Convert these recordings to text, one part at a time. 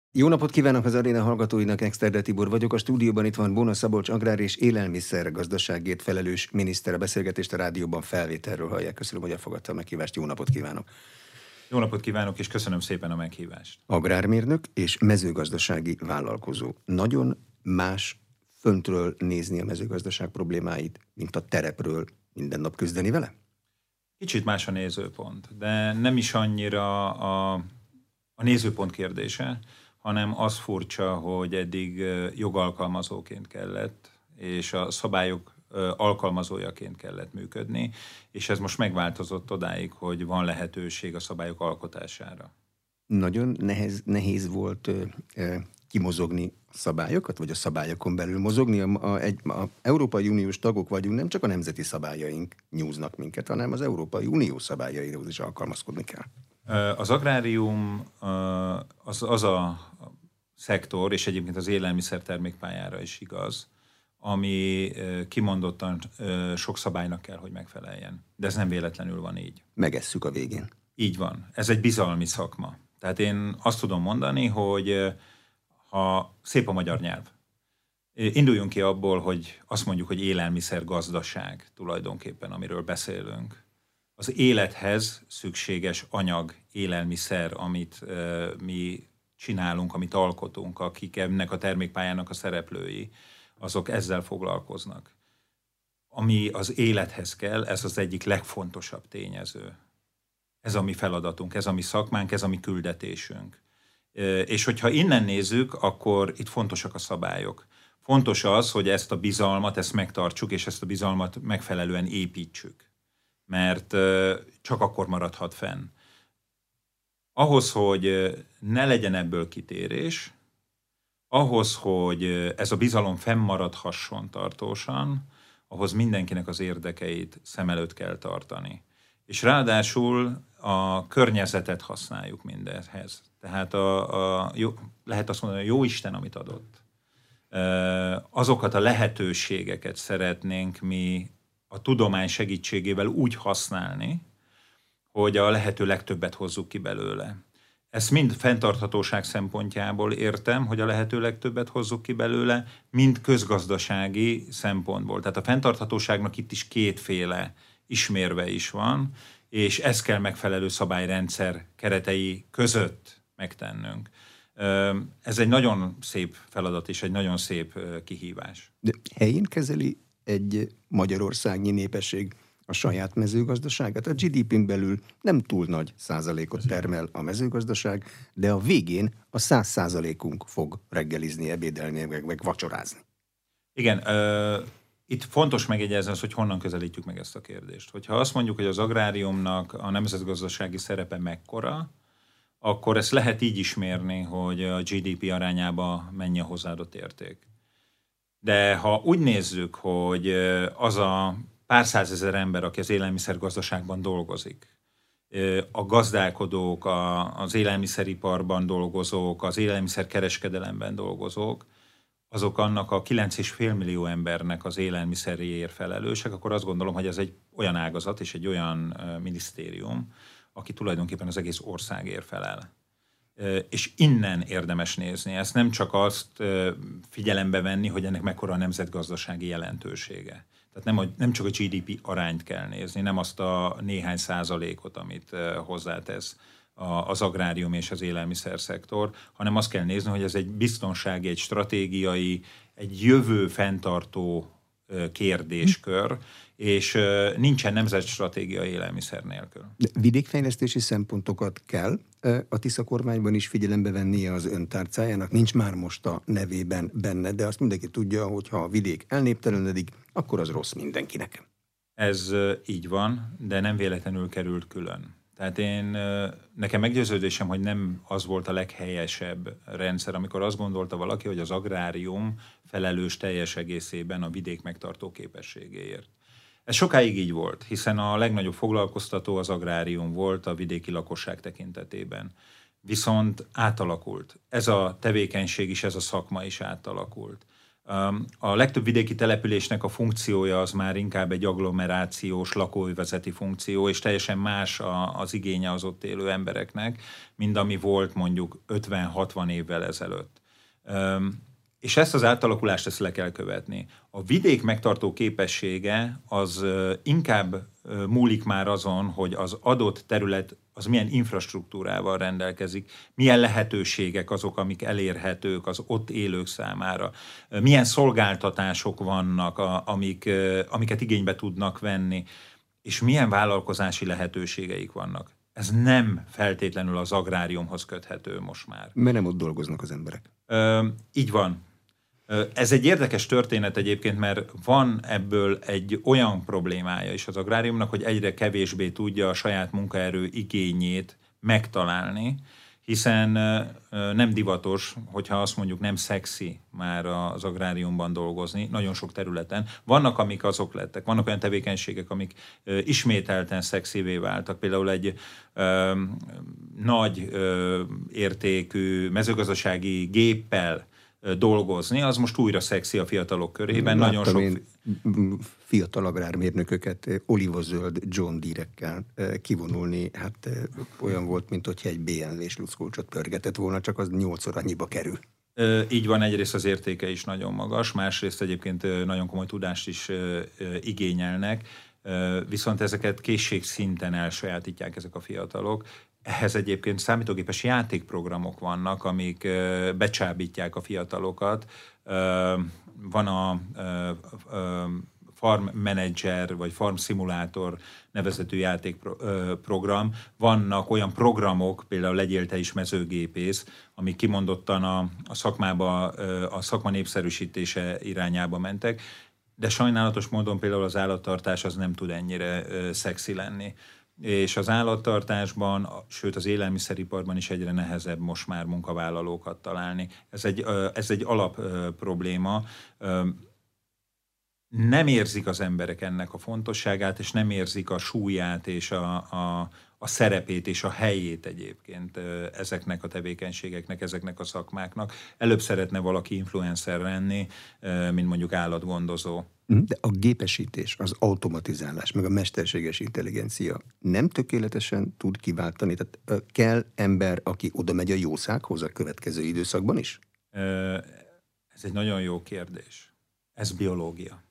Jó napot kívánok az aréna hallgatóinak, Exterde Tibor vagyok. A stúdióban itt van Bóna Szabolcs, agrár és élelmiszer gazdaságért felelős miniszter. A beszélgetést a rádióban felvételről hallják. Köszönöm, hogy elfogadta a meghívást. Jó napot kívánok! Jó napot kívánok, és köszönöm szépen a meghívást. Agrármérnök és mezőgazdasági vállalkozó. Nagyon más föntről nézni a mezőgazdaság problémáit, mint a terepről minden nap küzdeni vele? Kicsit más a nézőpont, de nem is annyira a nézőpont kérdése, hanem az furcsa, hogy eddig jogalkalmazóként kellett, és a szabályok alkalmazójaként kellett működni, és ez most megváltozott odáig, hogy van lehetőség a szabályok alkotására. Nagyon nehéz volt kimozogni a szabályokat, vagy a szabályokon belül mozogni. A Európai Uniós tagok vagyunk, nem csak a nemzeti szabályaink nyúznak minket, hanem az Európai Unió szabályaihoz is alkalmazkodni kell. Az agrárium az a szektor, és egyébként az élelmiszer termékpályára is igaz, ami kimondottan sok szabálynak kell, hogy megfeleljen. De ez nem véletlenül van így. Megesszük a végén. Így van. Ez egy bizalmi szakma. Tehát én azt tudom mondani, hogy ha szép a magyar nyelv, induljunk ki abból, hogy azt mondjuk, hogy élelmiszer gazdaság tulajdonképpen, amiről beszélünk. Az élethez szükséges anyag, élelmiszer, amit mi csinálunk, amit alkotunk, akik ennek a termékpályának a szereplői, azok ezzel foglalkoznak. Ami az élethez kell, ez az egyik legfontosabb tényező. Ez a mi feladatunk, ez a mi szakmánk, ez a mi küldetésünk. És hogyha innen nézzük, akkor itt fontosak a szabályok. Fontos az, hogy ezt a bizalmat, ezt megtartsuk, és ezt a bizalmat megfelelően építsük. Mert csak akkor maradhat fenn. Ahhoz, hogy ne legyen ebből kitérés, ahhoz, hogy ez a bizalom fennmaradhasson tartósan, ahhoz mindenkinek az érdekeit szem előtt kell tartani. És ráadásul a környezetet használjuk mindezhez. Tehát lehet azt mondani, a Jóisten, amit adott. Azokat a lehetőségeket szeretnénk mi a tudomány segítségével úgy használni, hogy a lehető legtöbbet hozzuk ki belőle. Ezt mind fenntarthatóság szempontjából értem, hogy a lehető legtöbbet hozzuk ki belőle, mind közgazdasági szempontból. Tehát a fenntarthatóságnak itt is kétféle ismérve is van, és ezt kell megfelelő szabályrendszer keretei között megtennünk. Ez egy nagyon szép feladat és egy nagyon szép kihívás. De helyén kezeli egy magyarországi népesség a saját mezőgazdaságát? A GDP-n belül nem túl nagy százalékot termel a mezőgazdaság, de a végén a 100%-unk fog reggelizni, ebédelni, meg vacsorázni. Igen, itt fontos megjegyezni az, hogy honnan közelítjük meg ezt a kérdést. Hogyha azt mondjuk, hogy az agráriumnak a nemzetgazdasági szerepe mekkora, akkor ezt lehet így is mérni, hogy a GDP arányába mennyi a hozzáadott érték. De ha úgy nézzük, hogy az a pár százezer ember, aki az élelmiszergazdaságban dolgozik, a gazdálkodók, az élelmiszeriparban dolgozók, az élelmiszerkereskedelemben dolgozók, azok annak a 9,5 millió embernek az élelmiszeréért felelősek, akkor azt gondolom, hogy ez egy olyan ágazat és egy olyan minisztérium, aki tulajdonképpen az egész országért felel. És innen érdemes nézni. Ezt nem csak azt figyelembe venni, hogy ennek mekkora a nemzetgazdasági jelentősége. Tehát nem csak a GDP arányt kell nézni, nem azt a néhány százalékot, amit hozzátesz az agrárium és az élelmiszerszektor, hanem azt kell nézni, hogy ez egy biztonsági, egy stratégiai, egy jövő fenntartó kérdéskör, és nincsen nemzetstratégia élelmiszer nélkül. De vidékfejlesztési szempontokat kell a Tisza kormányban is figyelembe vennie az ön tárcájának. Nincs már most a nevében benne, de azt mindenki tudja, hogy ha a vidék elnéptelenedik, akkor az rossz mindenkinek. Ez így van, de nem véletlenül került külön. Tehát nekem meggyőződésem, hogy nem az volt a leghelyesebb rendszer, amikor azt gondolta valaki, hogy az agrárium felelős teljes egészében a vidék megtartó képességéért. Ez sokáig így volt, hiszen a legnagyobb foglalkoztató az agrárium volt a vidéki lakosság tekintetében. Viszont átalakult. Ez a tevékenység is, ez a szakma is átalakult. A legtöbb vidéki településnek a funkciója az már inkább egy agglomerációs lakóövezeti funkció, és teljesen más az igénye az ott élő embereknek, mint ami volt mondjuk 50-60 évvel ezelőtt. És ezt az átalakulást ezt le kell követni. A vidék megtartó képessége az inkább múlik már azon, hogy az adott terület az milyen infrastruktúrával rendelkezik, milyen lehetőségek azok, amik elérhetők az ott élők számára, milyen szolgáltatások vannak, amiket igénybe tudnak venni, és milyen vállalkozási lehetőségeik vannak. Ez nem feltétlenül az agráriumhoz köthető most már. Mert nem ott dolgoznak az emberek. Így van. Ez egy érdekes történet egyébként, mert van ebből egy olyan problémája is az agráriumnak, hogy egyre kevésbé tudja a saját munkaerő igényét megtalálni, hiszen nem divatos, hogyha azt mondjuk nem szexi már az agráriumban dolgozni, nagyon sok területen. Vannak, amik azok lettek, vannak olyan tevékenységek, amik ismételten szexivé váltak. Például egy nagy értékű mezőgazdasági géppel dolgozni, az most újra szexi a fiatalok körében. Nagyon sok fiatal agrármérnököket olivazöld John Deere-ekkel kivonulni, hát olyan volt, mint hogyha egy BMW-s luckolcsot pörgetett volna, csak az 8-szor annyiba kerül. Így van, egyrészt az értéke is nagyon magas, másrészt egyébként nagyon komoly tudást is igényelnek, viszont ezeket készségszinten elsajátítják ezek a fiatalok. Ehhez egyébként számítógépes játékprogramok vannak, amik becsábítják a fiatalokat. Van a Farm Manager vagy Farm Simulator nevezetű játékprogram. Vannak olyan programok, például Legyél te is mezőgépész, amik kimondottan a szakma népszerűsítése irányába mentek, de sajnálatos módon például az állattartás az nem tud ennyire szexi lenni. És az állattartásban, sőt az élelmiszeriparban is egyre nehezebb most már munkavállalókat találni. Ez egy alap probléma. Nem érzik az emberek ennek a fontosságát, és nem érzik a súlyát és a szerepét és a helyét egyébként ezeknek a tevékenységeknek, ezeknek a szakmáknak. Előbb szeretne valaki influencer lenni, mint mondjuk állatgondozó. De a gépesítés, az automatizálás, meg a mesterséges intelligencia nem tökéletesen tud kiváltani. Tehát kell ember, aki oda megy a jószághoz a következő időszakban is? Ez egy nagyon jó kérdés. Ez biológia.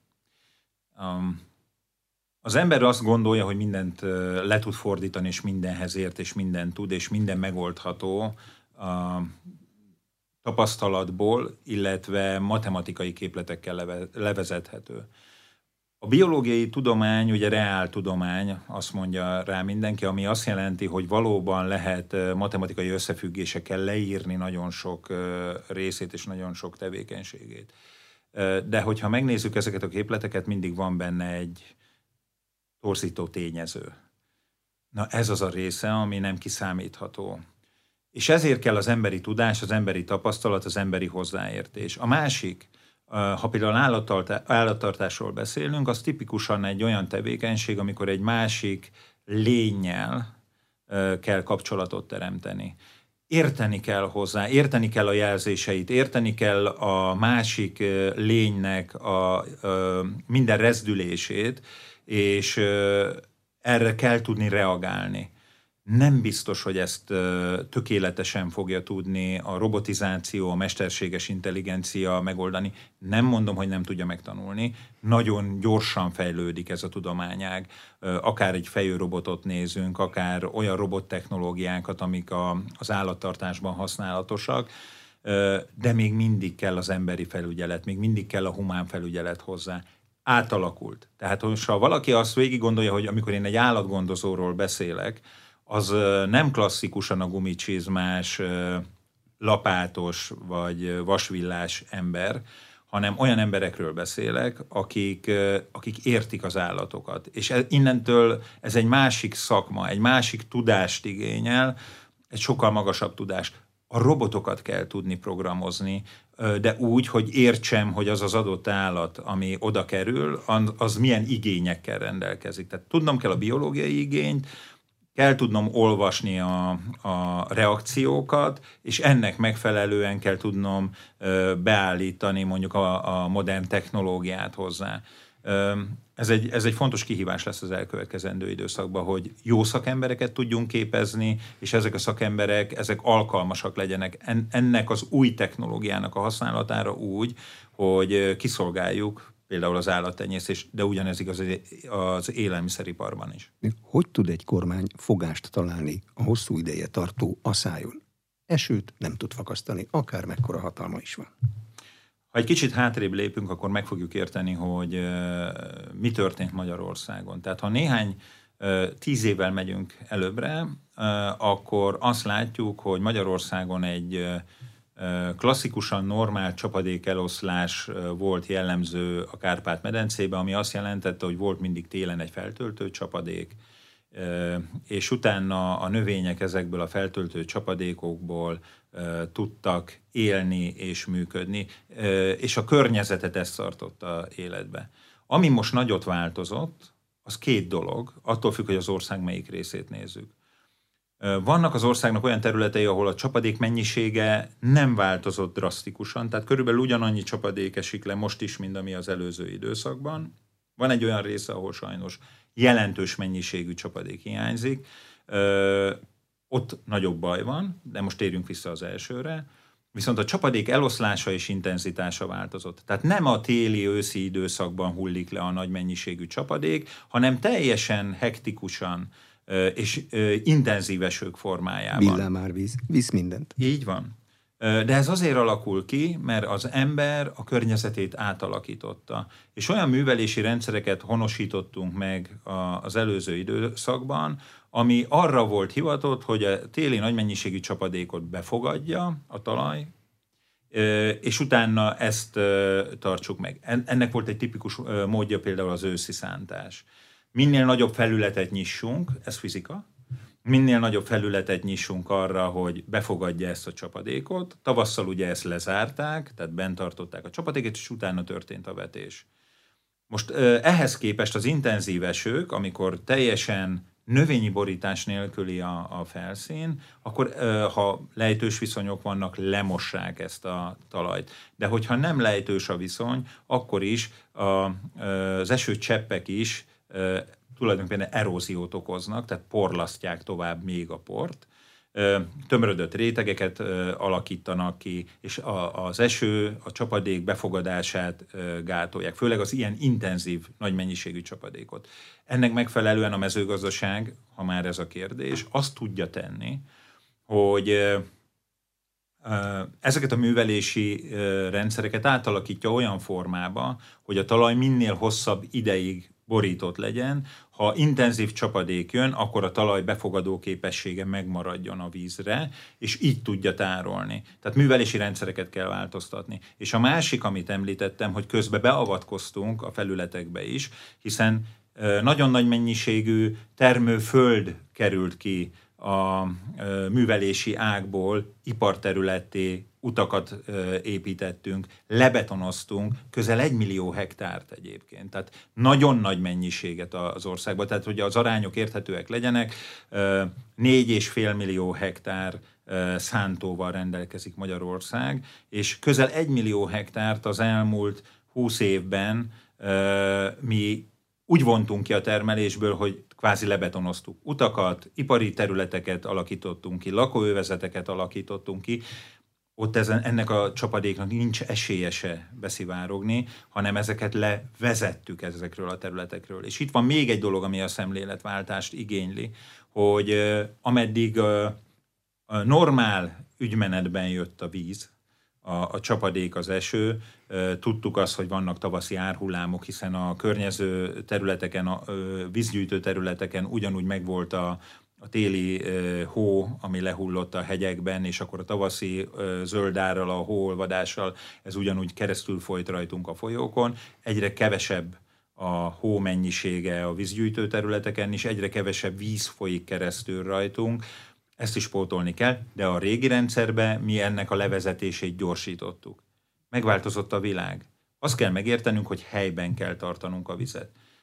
Az ember azt gondolja, hogy mindent le tud fordítani, és mindenhez ért, és mindent tud, és minden megoldható tapasztalatból, illetve matematikai képletekkel levezethető. A biológiai tudomány, ugye reál tudomány, azt mondja rá mindenki, ami azt jelenti, hogy valóban lehet matematikai összefüggésekkel leírni nagyon sok részét és nagyon sok tevékenységét. De hogyha megnézzük ezeket a képleteket, mindig van benne egy torzító tényező. Na ez az a része, ami nem kiszámítható. És ezért kell az emberi tudás, az emberi tapasztalat, az emberi hozzáértés. A másik, ha például állattartásról beszélünk, az tipikusan egy olyan tevékenység, amikor egy másik lénnyel kell kapcsolatot teremteni. Érteni kell hozzá, érteni kell a jelzéseit, érteni kell a másik lénynek a minden rezdülését, és erre kell tudni reagálni. Nem biztos, hogy ezt tökéletesen fogja tudni a robotizáció, a mesterséges intelligencia megoldani. Nem mondom, hogy nem tudja megtanulni. Nagyon gyorsan fejlődik ez a tudományág. Akár egy fejőrobotot nézünk, akár olyan robottechnológiákat, amik az állattartásban használatosak, de még mindig kell az emberi felügyelet, még mindig kell a humán felügyelet hozzá. Átalakult. Tehát, ha valaki azt végig gondolja, hogy amikor én egy állatgondozóról beszélek, az nem klasszikusan a gumicsizmás, lapátos vagy vasvillás ember, hanem olyan emberekről beszélek, akik értik az állatokat. És innentől ez egy másik szakma, egy másik tudást igényel, egy sokkal magasabb tudást. A robotokat kell tudni programozni, de úgy, hogy értsem, hogy az az adott állat, ami oda kerül, az milyen igényekkel rendelkezik. Tehát tudnom kell a biológiai igényt, kell tudnom olvasni a reakciókat, és ennek megfelelően kell tudnom beállítani mondjuk a modern technológiát hozzá. Ez egy fontos kihívás lesz az elkövetkezendő időszakban, hogy jó szakembereket tudjunk képezni, és ezek a szakemberek, ezek alkalmasak legyenek ennek az új technológiának a használatára úgy, hogy kiszolgáljuk például az állattenyésztés, de ugyanez igaz az élelmiszeriparban is. Hogy tud egy kormány fogást találni a hosszú ideje tartó asszályon? Esőt nem tud fakasztani, akár mekkora hatalma is van. Ha egy kicsit hátrébb lépünk, akkor meg fogjuk érteni, hogy mi történt Magyarországon. Tehát ha néhány 10 évvel megyünk előbbre, akkor azt látjuk, hogy Magyarországon egy klasszikusan normál csapadékeloszlás volt jellemző a Kárpát-medencében, ami azt jelentette, hogy volt mindig télen egy feltöltő csapadék, és utána a növények ezekből a feltöltő csapadékokból tudtak élni és működni, és a környezetet ezt tartotta életbe. Ami most nagyot változott, az 2 dolog, attól függ, hogy az ország melyik részét nézzük. Vannak az országnak olyan területei, ahol a csapadék mennyisége nem változott drasztikusan, tehát körülbelül ugyanannyi csapadék esik le most is, mint ami az előző időszakban. Van egy olyan része, ahol sajnos jelentős mennyiségű csapadék hiányzik. Ott nagyobb baj van, de most térjünk vissza az elsőre. Viszont a csapadék eloszlása és intenzitása változott. Tehát nem a téli-őszi időszakban hullik le a nagy mennyiségű csapadék, hanem teljesen hektikusan és intenzív esők formájában. Villámárvíz, visz mindent. Így van. De ez azért alakul ki, mert az ember a környezetét átalakította. És olyan művelési rendszereket honosítottunk meg az előző időszakban, ami arra volt hivatott, hogy a téli nagy mennyiségű csapadékot befogadja a talaj, és utána ezt tartsuk meg. Ennek volt egy tipikus módja például az őszi szántás. Minél nagyobb felületet nyissunk, ez fizika, minél nagyobb felületet nyissunk arra, hogy befogadja ezt a csapadékot. Tavasszal ugye ezt lezárták, tehát bent tartották a csapadékot, és utána történt a vetés. Most ehhez képest az intenzív esők, amikor teljesen növényi borítás nélküli a felszín, akkor ha lejtős viszonyok vannak, lemossák ezt a talajt. De hogyha nem lejtős a viszony, akkor is az esőcseppek is tulajdonképpen eróziót okoznak, tehát porlasztják tovább még a port, tömörödött rétegeket alakítanak ki, és az eső, a csapadék befogadását gátolják, főleg az ilyen intenzív, nagy mennyiségű csapadékot. Ennek megfelelően a mezőgazdaság, ha már ez a kérdés, azt tudja tenni, hogy ezeket a művelési rendszereket átalakítja olyan formába, hogy a talaj minél hosszabb ideig borított legyen. Ha intenzív csapadék jön, akkor a talaj befogadó képessége megmaradjon a vízre, és így tudja tárolni. Tehát művelési rendszereket kell változtatni. És a másik, amit említettem, hogy közben beavatkoztunk a felületekbe is, hiszen nagyon nagy mennyiségű termőföld került ki a művelési ágból, iparterületté utakat építettünk, lebetonoztunk, közel 1 millió hektárt egyébként. Tehát nagyon nagy mennyiséget az országban. Tehát, hogy az arányok érthetőek legyenek, 4,5 millió hektár szántóval rendelkezik Magyarország, és közel 1 millió hektárt az elmúlt 20 évben mi úgy vontunk ki a termelésből, hogy kvázi lebetonoztuk utakat, ipari területeket alakítottunk ki, lakóövezeteket alakítottunk ki. Ott ennek a csapadéknak nincs esélye se beszivárogni, hanem ezeket levezettük ezekről a területekről. És itt van még egy dolog, ami a szemléletváltást igényli, hogy ameddig a normál ügymenetben jött a víz, a csapadék, az eső, tudtuk azt, hogy vannak tavaszi árhullámok, hiszen a környező területeken, a vízgyűjtő területeken ugyanúgy megvolt a téli hó, ami lehullott a hegyekben, és akkor a tavaszi zöldárral, a hóolvadással ez ugyanúgy keresztül folyt rajtunk a folyókon. Egyre kevesebb a hó mennyisége a vízgyűjtő területeken, és egyre kevesebb víz folyik keresztül rajtunk. Ezt is pótolni kell, de a régi rendszerben mi ennek a levezetését gyorsítottuk. Megváltozott a világ. Azt kell megértenünk, hogy helyben kell tartanunk a vizet.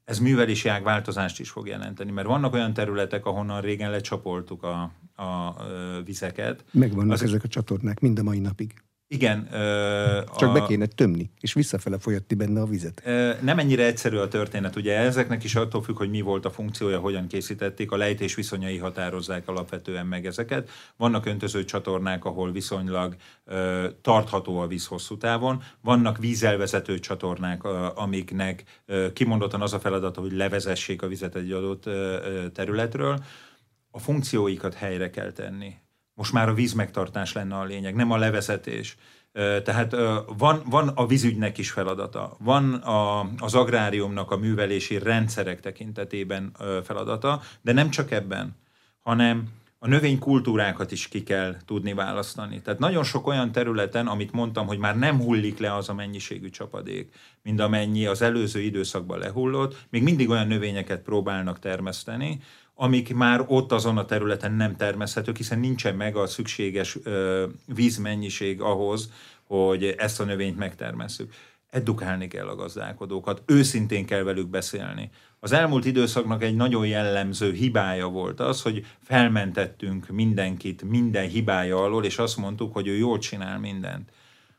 ez művelési ágváltozást is fog jelenteni, mert vannak olyan területek, ahonnan régen lecsapoltuk a vizeket. Megvannak ezek a csatornák mind a mai napig. Igen. Csak be kéne tömni, és visszafele folyatti benne a vizet. Nem ennyire egyszerű a történet. Ugye ezeknek is attól függ, hogy mi volt a funkciója, hogyan készítették. A lejtés viszonyai határozzák alapvetően meg ezeket. Vannak öntöző csatornák, ahol viszonylag tartható a víz hosszú távon. Vannak vízelvezető csatornák, amiknek kimondottan az a feladata, hogy levezessék a vizet egy adott területről. A funkcióikat helyre kell tenni. Most már a vízmegtartás lenne a lényeg, nem a levezetés. Tehát van a vízügynek is feladata, van az agráriumnak a művelési rendszerek tekintetében feladata, de nem csak ebben, hanem a növénykultúrákat is ki kell tudni választani. Tehát nagyon sok olyan területen, amit mondtam, hogy már nem hullik le az a mennyiségű csapadék, mint amennyi az előző időszakban lehullott, még mindig olyan növényeket próbálnak termeszteni, amik már ott azon a területen nem termeszthetők, hiszen nincsen meg a szükséges vízmennyiség ahhoz, hogy ezt a növényt megtermesszük. Edukálni kell a gazdálkodókat, őszintén kell velük beszélni. Az elmúlt időszaknak egy nagyon jellemző hibája volt az, hogy felmentettünk mindenkit minden hibája alól, és azt mondtuk, hogy ő jól csinál mindent.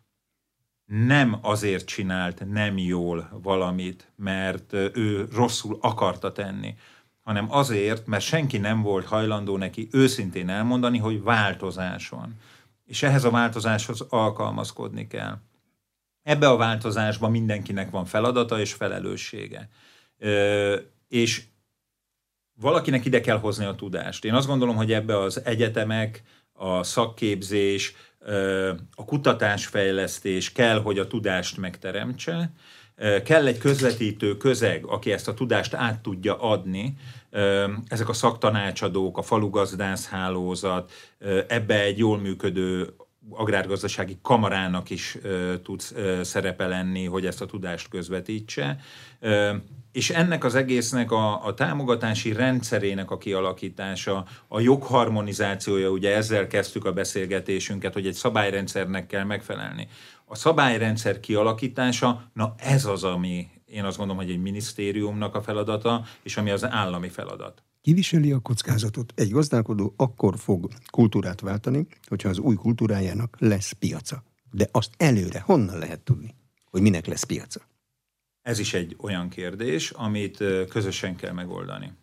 Nem azért csinált nem jól valamit, mert ő rosszul akarta tenni, hanem azért, mert senki nem volt hajlandó neki őszintén elmondani, hogy változás van. És ehhez a változáshoz alkalmazkodni kell. Ebbe a változásban mindenkinek van feladata és felelőssége. És valakinek ide kell hozni a tudást. Én azt gondolom, hogy ebbe az egyetemek, a szakképzés, a kutatásfejlesztés kell, hogy a tudást megteremtse. Kell egy közvetítő közeg, aki ezt a tudást át tudja adni. Ezek a szaktanácsadók, a falugazdászhálózat, ebbe egy jól működő agrárgazdasági kamarának is tud szerepe lenni, hogy ezt a tudást közvetítse. És ennek az egésznek a támogatási rendszerének a kialakítása, a jogharmonizációja, ugye ezzel kezdtük a beszélgetésünket, hogy egy szabályrendszernek kell megfelelni. A szabályrendszer kialakítása, na ez az, ami én azt gondolom, hogy egy minisztériumnak a feladata, és ami az állami feladat. Ki viseli a kockázatot? Egy gazdálkodó akkor fog kultúrát váltani, hogyha az új kultúrájának lesz piaca. De azt előre honnan lehet tudni, hogy minek lesz piaca? Ez is egy olyan kérdés, amit közösen kell megoldani.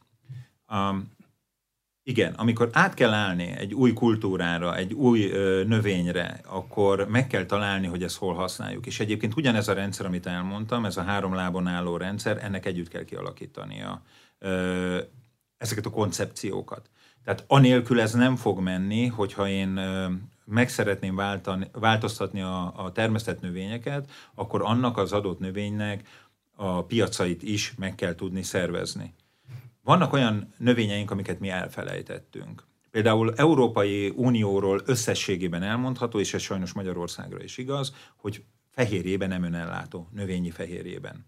Igen, amikor át kell állni egy új kultúrára, egy új növényre, akkor meg kell találni, hogy ezt hol használjuk. És egyébként ugyanez a rendszer, amit elmondtam, ez a 3 lábon álló rendszer, ennek együtt kell kialakítania ezeket a koncepciókat. Tehát anélkül ez nem fog menni, hogyha én meg szeretném változtatni a termesztett növényeket, akkor annak az adott növénynek a piacait is meg kell tudni szervezni. Vannak olyan növényeink, amiket mi elfelejtettünk. Például Európai Unióról összességében elmondható, és ez sajnos Magyarországra is igaz, hogy fehérjében nem önellátó, növényi fehérjében.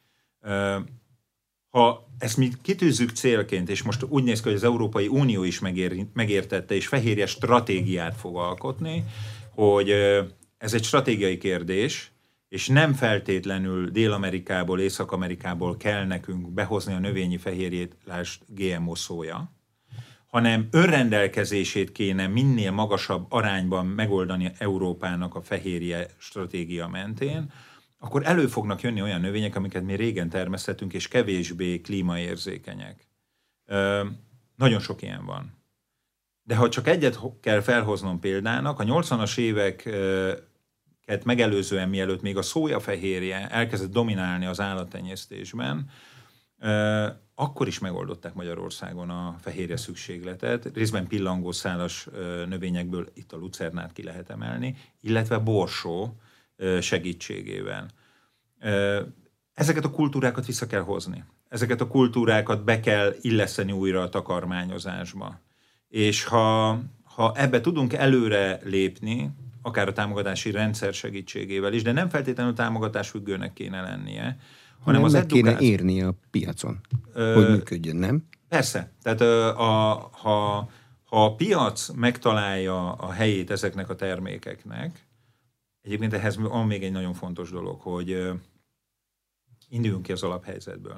Ha ezt mi kitűzzük célként, és most úgy néz ki, hogy az Európai Unió is megértette, és fehérje stratégiát fog alkotni, hogy ez egy stratégiai kérdés, és nem feltétlenül Dél-Amerikából, Észak-Amerikából kell nekünk behozni a növényi fehérjét, lásd GMO szója, hanem önrendelkezését kéne minél magasabb arányban megoldani Európának a fehérje stratégia mentén, akkor elő fognak jönni olyan növények, amiket mi régen termesztettünk, és kevésbé klímaérzékenyek. Nagyon sok ilyen van. De ha csak egyet kell felhoznom példának, a 80-as éveket megelőzően, mielőtt még a szójafehérje elkezdett dominálni az állattenyésztésben, akkor is megoldották Magyarországon a fehérje szükségletet, részben pillangószálas növényekből itt a lucernát ki lehet emelni, illetve borsó segítségével. Ezeket a kultúrákat vissza kell hozni. Ezeket a kultúrákat be kell illeszteni újra a takarmányozásba. És ha ebbe tudunk előre lépni, akár a támogatási rendszer segítségével is, de nem feltétlenül támogatásfüggőnek kéne lennie, hanem az kéne érnie a piacon, hogy működjön, nem? Persze. Tehát ha a piac megtalálja a helyét ezeknek a termékeknek, egyébként ehhez van még egy nagyon fontos dolog, hogy induljunk ki az alaphelyzetből.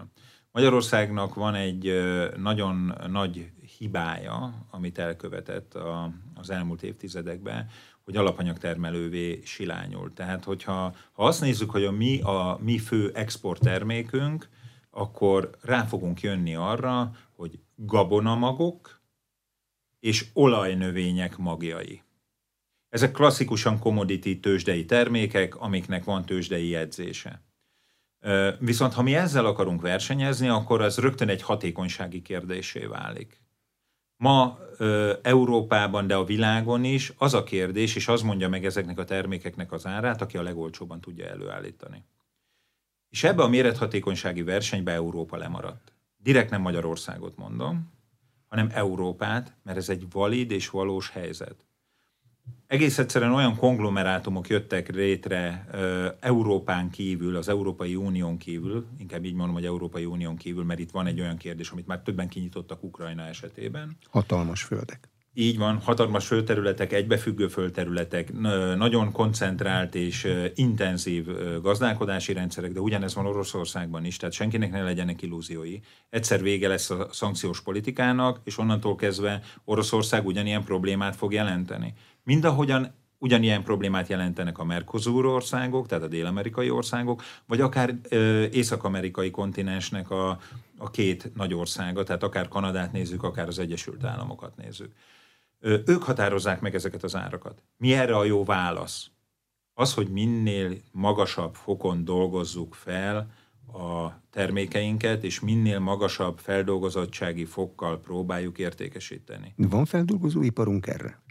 Magyarországnak van egy nagyon nagy hibája, amit elkövetett az elmúlt évtizedekben, hogy alapanyagtermelővé silányult. Tehát, ha azt nézzük, hogy a mi fő exporttermékünk, akkor rá fogunk jönni arra, hogy gabonamagok és olajnövények magjai. Ezek klasszikusan commodity tőzsdei termékek, amiknek van tőzsdei jegyzése. Viszont ha mi ezzel akarunk versenyezni, akkor az rögtön egy hatékonysági kérdésé válik. Ma Európában, de a világon is az a kérdés, és az mondja meg ezeknek a termékeknek az árát, aki a legolcsóbban tudja előállítani. És ebbe a mérethatékonysági versenybe Európa lemaradt. Direkt nem Magyarországot mondom, hanem Európát, mert ez egy valid és valós helyzet. Egész egyszerűen olyan konglomerátumok jöttek létre Európán kívül, az Európai Unión kívül, inkább így mondom, hogy Európai Unión kívül, mert itt van egy olyan kérdés, amit már többen kinyitottak Ukrajna esetében. Hatalmas földek. Így van, hatalmas földterületek, egybefüggő földterületek, nagyon koncentrált és intenzív gazdálkodási rendszerek, de ugyanez van Oroszországban is, tehát senkinek ne legyenek illúziói. Egyszer vége lesz a szankciós politikának, és onnantól kezdve Oroszország ugyanilyen problémát fog jelenteni. Mindahogyan ugyanilyen problémát jelentenek a Mercosur országok, tehát a dél-amerikai országok, vagy akár észak-amerikai kontinensnek a két nagy országa, tehát akár Kanadát nézzük, akár az Egyesült Államokat nézzük. Ők határozzák meg ezeket az árakat. Mi erre a jó válasz? Az, hogy minél magasabb fokon dolgozzuk fel a termékeinket, és minél magasabb feldolgozottsági fokkal próbáljuk értékesíteni. Van feldolgozóiparunk erre?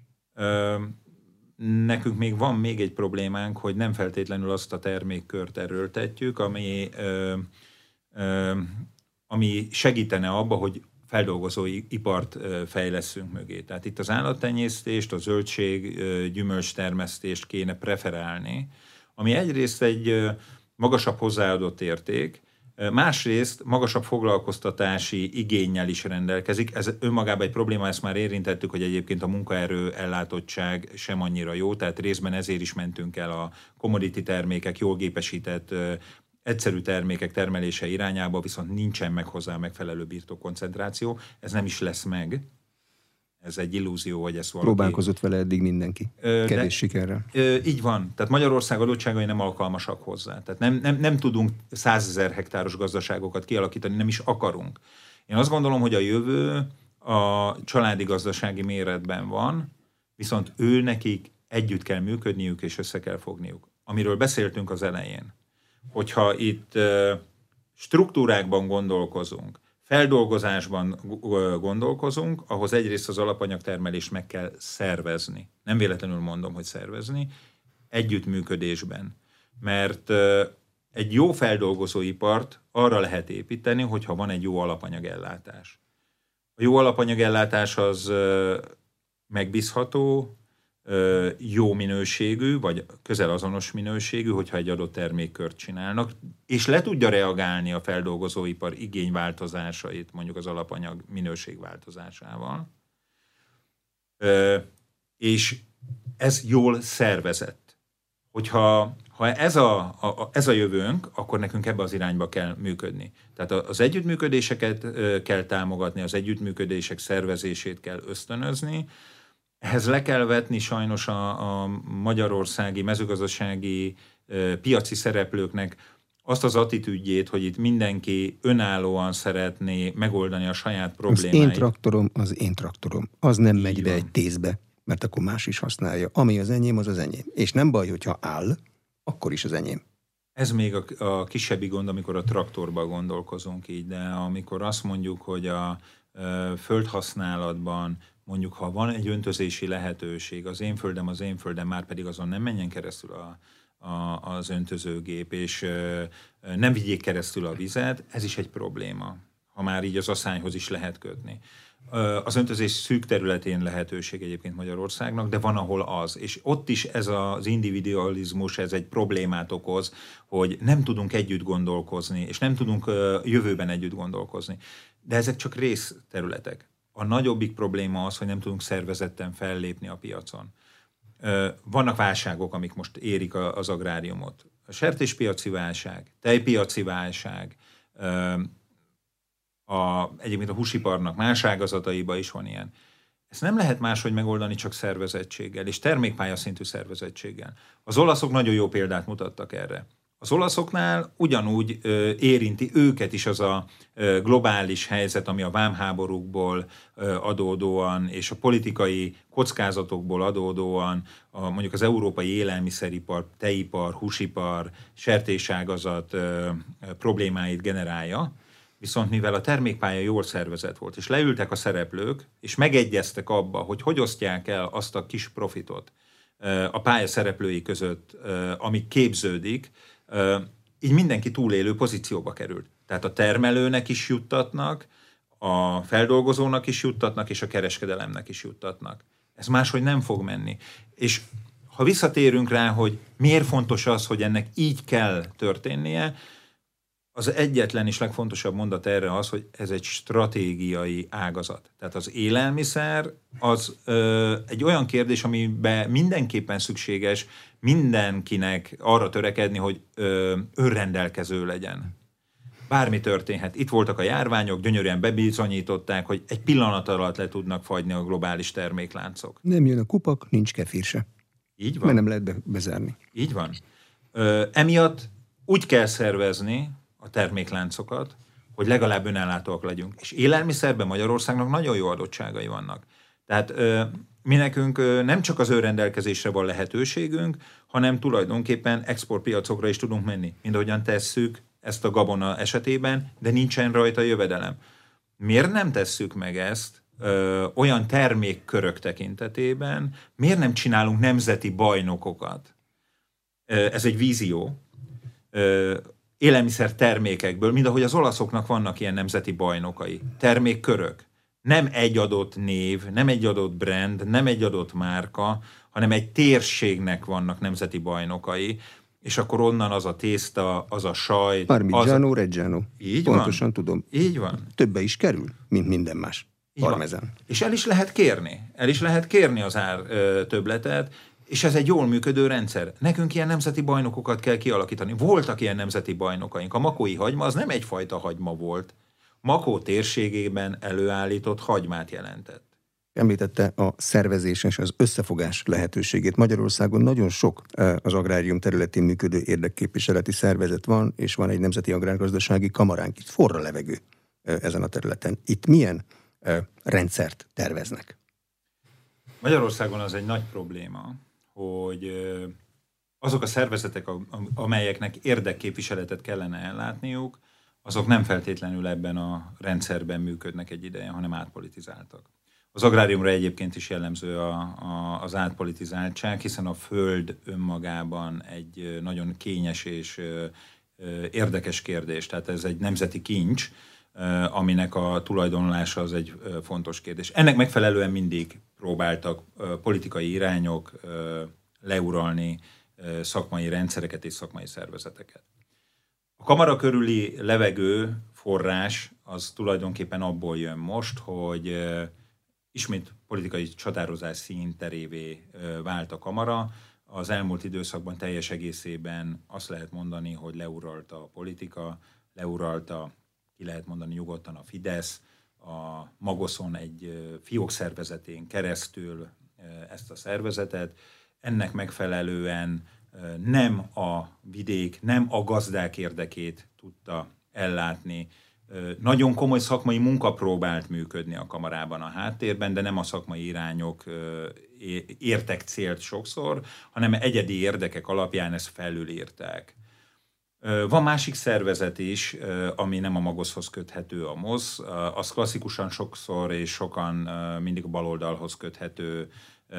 Nekünk még van egy problémánk, hogy nem feltétlenül azt a termékkört erőltetjük, ami segítene abba, hogy feldolgozói ipart fejleszünk mögé. Tehát itt az állattenyésztést, a zöldség, gyümölcs termesztést kéne preferálni, ami egyrészt egy magasabb hozzáadott érték, másrészt magasabb foglalkoztatási igénnyel is rendelkezik. Ez önmagában egy probléma, ezt már érintettük, hogy egyébként a munkaerő ellátottság sem annyira jó, tehát részben ezért is mentünk el a commodity termékek, jól gépesített, egyszerű termékek termelése irányába, viszont nincsen meg hozzá megfelelő birtokkoncentráció. Ez nem is lesz meg. Ez egy illúzió, hogy ez valaki... Próbálkozott vele eddig mindenki. Kevés sikerrel. Így van. Tehát Magyarország adottságai nem alkalmasak hozzá. Tehát nem tudunk 100 000 hektáros gazdaságokat kialakítani, nem is akarunk. Én azt gondolom, hogy a jövő a családi gazdasági méretben van, viszont nekik együtt kell működniük és össze kell fogniuk. Amiről beszéltünk az elején, hogyha itt struktúrákban gondolkozunk, feldolgozásban gondolkozunk, ahhoz egyrészt az alapanyagtermelést meg kell szervezni. Nem véletlenül mondom, hogy szervezni, együttműködésben. Mert egy jó feldolgozóipart arra lehet építeni, hogyha van egy jó alapanyagellátás. A jó alapanyagellátás az megbízható, jó minőségű, vagy közel azonos minőségű, hogyha egy adott termékkört csinálnak, és le tudja reagálni a feldolgozóipar igényváltozásait, mondjuk az alapanyag minőség változásával. És ez jól szervezett. Hogyha ez a jövőnk, akkor nekünk ebbe az irányba kell működni. Tehát az együttműködéseket kell támogatni, az együttműködések szervezését kell ösztönözni. Ehhez le kell vetni sajnos a magyarországi mezőgazdasági piaci szereplőknek azt az attitűdjét, hogy itt mindenki önállóan szeretné megoldani a saját problémáit. Az én traktorom. Az nem megy be egy tészbe, mert akkor más is használja. Ami az enyém, az az enyém. És nem baj, hogyha áll, akkor is az enyém. Ez még a kisebbi gond, amikor a traktorba gondolkozunk így, de amikor azt mondjuk, hogy a földhasználatban mondjuk, ha van egy öntözési lehetőség, az én földem, már pedig azon nem menjen keresztül az öntözőgép, és nem vigyék keresztül a vizet, ez is egy probléma, ha már így az asszányhoz is lehet kötni. Az öntözés szűk területén lehetőség egyébként Magyarországnak, de van, ahol az. És ott is ez az individualizmus, ez egy problémát okoz, hogy nem tudunk együtt gondolkozni, és nem tudunk jövőben együtt gondolkozni. De ezek csak részterületek. A nagyobbik probléma az, hogy nem tudunk szervezetten fellépni a piacon. Vannak válságok, amik most érik az agráriumot. A sertéspiaci válság, tejpiaci válság, Egyébként a húsiparnak más ágazataiban is van ilyen. Ezt nem lehet máshogy megoldani, csak szervezettséggel, és termékpályaszintű szervezettséggel. Az olaszok nagyon jó példát mutattak erre. Az olaszoknál ugyanúgy érinti őket is az a globális helyzet, ami a vámháborúkból adódóan és a politikai kockázatokból adódóan mondjuk az európai élelmiszeripar, tejipar, húsipar, sertéságazat problémáit generálja. Viszont mivel a termékpálya jól szervezett volt, és leültek a szereplők, és megegyeztek abba, hogy osztják el azt a kis profitot a pálya szereplői között, ami képződik, így mindenki túlélő pozícióba került. Tehát a termelőnek is juttatnak, a feldolgozónak is juttatnak, és a kereskedelemnek is juttatnak. Ez máshogy nem fog menni. És ha visszatérünk rá, hogy miért fontos az, hogy ennek így kell történnie, az egyetlen és legfontosabb mondat erre az, hogy ez egy stratégiai ágazat. Tehát az élelmiszer az egy olyan kérdés, amiben mindenképpen szükséges mindenkinek arra törekedni, hogy önrendelkező legyen. Bármi történhet. Itt voltak a járványok, gyönyörűen bebizonyították, hogy egy pillanat alatt le tudnak fagyni a globális termékláncok. Nem jön a kupak, nincs kefir se. Így van. Mert nem lehet bezárni. Így van. Emiatt úgy kell szervezni a termékláncokat, hogy legalább önellátóak legyünk. És élelmiszerben Magyarországnak nagyon jó adottságai vannak. Tehát mi nekünk nem csak az önrendelkezésre van lehetőségünk, hanem tulajdonképpen exportpiacokra is tudunk menni. Mindahogyan tesszük ezt a gabona esetében, de nincsen rajta jövedelem. Miért nem tesszük meg ezt olyan termékkörök tekintetében? Miért nem csinálunk nemzeti bajnokokat? Ez egy vízió. Élelmiszer termékekből, mind ahogy az olaszoknak vannak ilyen nemzeti bajnokai. Termékkörök. Nem egy adott név, nem egy adott brand, nem egy adott márka, hanem egy térségnek vannak nemzeti bajnokai, és akkor onnan az a tészta, az a sajt. Parmigiano, Reggiano. Így pontosan van. Tudom. Így van. Többe is kerül, mint minden más. Parmezán. És el is lehet kérni. El is lehet kérni az ár többletet, és ez egy jól működő rendszer. Nekünk ilyen nemzeti bajnokokat kell kialakítani. Voltak ilyen nemzeti bajnokaink. A makói hagyma az nem egyfajta hagyma volt. Makó térségében előállított hagymát jelentett. Említette a szervezés és az összefogás lehetőségét. Magyarországon nagyon sok az agrárium területén működő érdekképviseleti szervezet van, és van egy nemzeti agrárgazdasági kamaránk. Itt forra levegő ezen a területen. Itt milyen rendszert terveznek? Magyarországon az egy nagy probléma, hogy azok a szervezetek, amelyeknek érdekképviseletet kellene ellátniuk, azok nem feltétlenül ebben a rendszerben működnek egy ideje, hanem átpolitizáltak. Az agráriumra egyébként is jellemző az átpolitizáltság, hiszen a föld önmagában egy nagyon kényes és érdekes kérdés. Tehát ez egy nemzeti kincs, aminek a tulajdonlása az egy fontos kérdés. Ennek megfelelően mindig próbáltak politikai irányok leuralni szakmai rendszereket és szakmai szervezeteket. A kamara körüli levegő forrás az tulajdonképpen abból jön most, hogy ismét politikai csatározás színterévé vált a kamara. Az elmúlt időszakban teljes egészében azt lehet mondani, hogy leuralta a politika, leuralta, ki lehet mondani nyugodtan, a Fidesz, a Magoszon egy fiókszervezetén keresztül ezt a szervezetet. Ennek megfelelően nem a vidék, nem a gazdák érdekét tudta ellátni. Nagyon komoly szakmai munka próbált működni a kamarában a háttérben, de nem a szakmai irányok értek célt sokszor, hanem egyedi érdekek alapján ezt felülírták. Van másik szervezet is, ami nem a Magoszhoz köthető, a MOSZ, az klasszikusan sokszor és sokan mindig a baloldalhoz köthető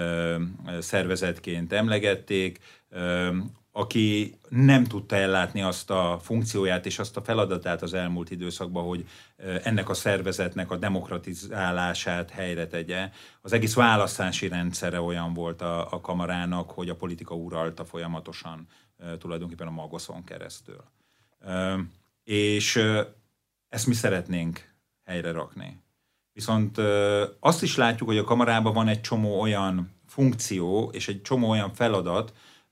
szervezetként emlegették, aki nem tudta ellátni azt a funkcióját és azt a feladatát az elmúlt időszakban, hogy ennek a szervezetnek a demokratizálását helyre tegye. Az egész választási rendszere olyan volt a kamarának, hogy a politika uralta folyamatosan tulajdonképpen a Magoszon keresztül. És ezt mi szeretnénk helyre rakni. Viszont azt is látjuk, hogy a kamarában van egy csomó olyan funkció és egy csomó olyan feladat,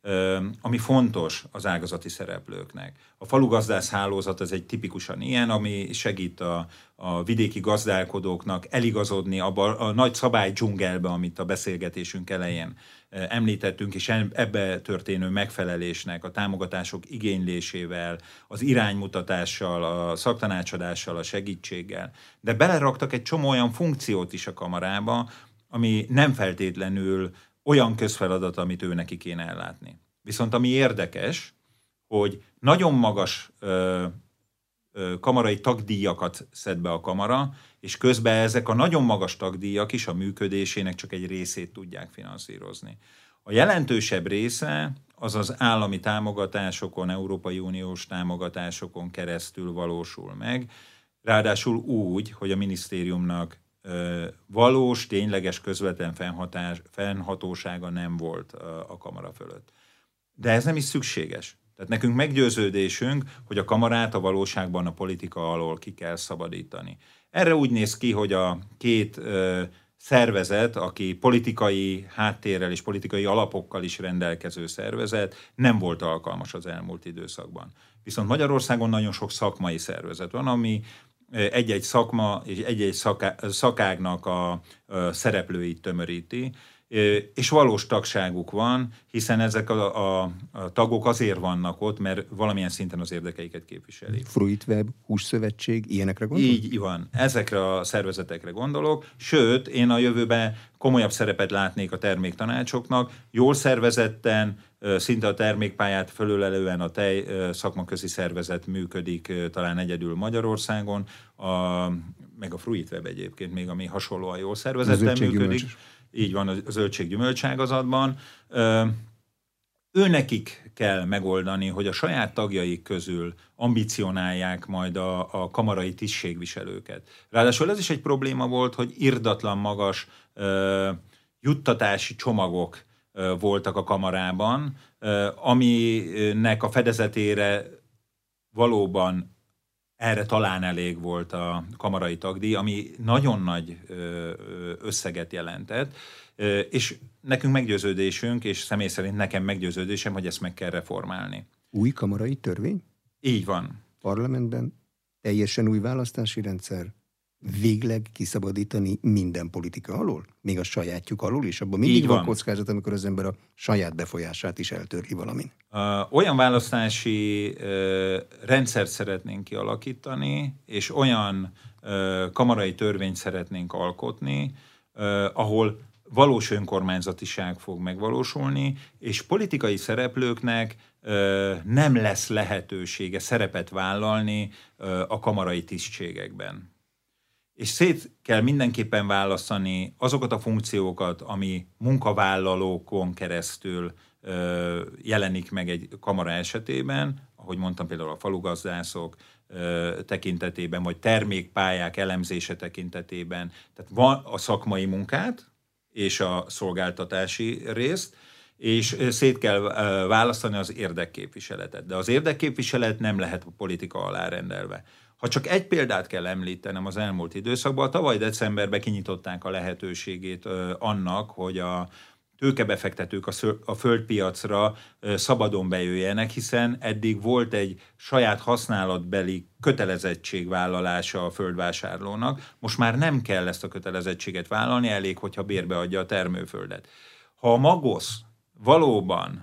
ami fontos az ágazati szereplőknek. A falugazdász hálózat az egy tipikusan ilyen, ami segít a vidéki gazdálkodóknak eligazodni abba a nagy szabálydzsungelbe, amit a beszélgetésünk elején említettünk, és ebbe történő megfelelésnek, a támogatások igénylésével, az iránymutatással, a szaktanácsadással, a segítséggel. De beleraktak egy csomó olyan funkciót is a kamarába, ami nem feltétlenül olyan közfeladat, amit ő neki kéne ellátni. Viszont ami érdekes, hogy nagyon magas kamarai tagdíjakat szed be a kamara, és közben ezek a nagyon magas tagdíjak is a működésének csak egy részét tudják finanszírozni. A jelentősebb része az állami támogatásokon, Európai Uniós támogatásokon keresztül valósul meg, ráadásul úgy, hogy a minisztériumnak valós, tényleges, közvetlen fennhatósága nem volt a kamara fölött. De ez nem is szükséges. Tehát nekünk meggyőződésünk, hogy a kamarát a valóságban a politika alól ki kell szabadítani. Erre úgy néz ki, hogy a két szervezet, aki politikai háttérrel és politikai alapokkal is rendelkező szervezet, nem volt alkalmas az elmúlt időszakban. Viszont Magyarországon nagyon sok szakmai szervezet van, ami egy-egy szakma és egy-egy szakágnak a szereplőit tömöríti, és valós tagságuk van, hiszen ezek a tagok azért vannak ott, mert valamilyen szinten az érdekeiket képviselik. Fruitweb, Hússzövetség, ilyenekre gondolok? Így van, ezekre a szervezetekre gondolok, sőt, én a jövőben komolyabb szerepet látnék a terméktanácsoknak, jól szervezetten, szinte a termékpályát fölölelően a szakmaközi szervezet működik talán egyedül Magyarországon, meg a Fruitweb egyébként még, ami hasonlóan jól szervezetten működik. Így van, a zöldséggyümölcs ágazatban. Őnekik kell megoldani, hogy a saját tagjaik közül ambicionálják majd a kamarai tisztségviselőket. Ráadásul ez is egy probléma volt, hogy irdatlan magas juttatási csomagok voltak a kamarában, aminek a fedezetére valóban erre talán elég volt a kamarai tagdíj, ami nagyon nagy összeget jelentett, és nekünk meggyőződésünk, és személy szerint nekem meggyőződésem, hogy ezt meg kell reformálni. Új kamarai törvény? Így van. Parlamentben teljesen új választási rendszer, végleg kiszabadítani minden politika alól? Még a sajátjuk alól is? Abban mindig van kockázat, amikor az ember a saját befolyását is eltörli valamin. Olyan választási rendszert szeretnénk kialakítani, és olyan kamarai törvényt szeretnénk alkotni, ahol valós önkormányzatiság fog megvalósulni, és politikai szereplőknek nem lesz lehetősége szerepet vállalni a kamarai tisztségekben. És szét kell mindenképpen választani azokat a funkciókat, ami munkavállalókon keresztül jelenik meg egy kamara esetében, ahogy mondtam, például a falugazdászok tekintetében, vagy termékpályák elemzése tekintetében. Tehát van a szakmai munkát és a szolgáltatási részt, és szét kell választani az érdekképviseletet. De az érdekképviselet nem lehet a politika alá rendelve. Ha csak egy példát kell említenem az elmúlt időszakban, tavaly decemberben kinyitották a lehetőségét annak, hogy a tőkebefektetők a földpiacra szabadon bejöjjenek, hiszen eddig volt egy saját használatbeli kötelezettségvállalása a földvásárlónak. Most már nem kell ezt a kötelezettséget vállalni, elég, hogyha bérbe adja a termőföldet. Ha a Magosz valóban